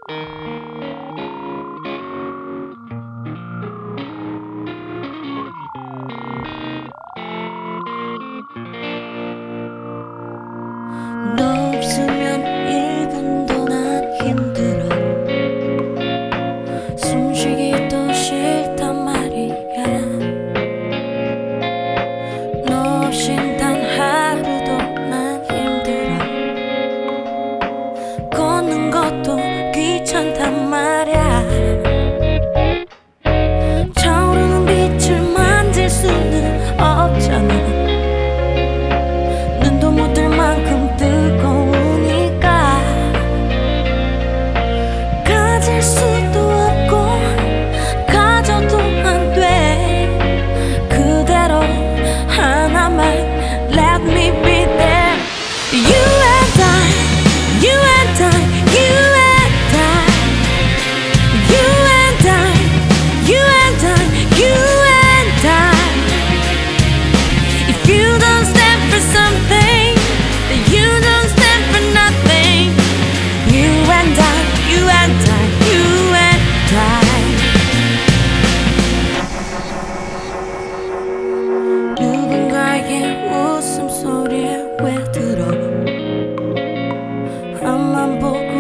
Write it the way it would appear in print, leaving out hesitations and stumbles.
너 없으면 1분도 난 힘들어. 숨쉬기도 싫단 말이야. 너 없인 단 하루도 난 힘들어. 걷는 것도 귀찮단 말야. 차오르는 빛을 만질 수는 없잖아. 눈도 못 뜰 만큼 뜨거우니까. 가질 수도 없고 가져도 안 돼. 그대로 하나만 let me be there. You and I, you and I, you and I, you and I, you and I, you and I. If you don't stand for something, then you don't stand for nothing. You and I, you and I, you and I. 누군가의 웃음소리에 왜 들어? 앞만 보고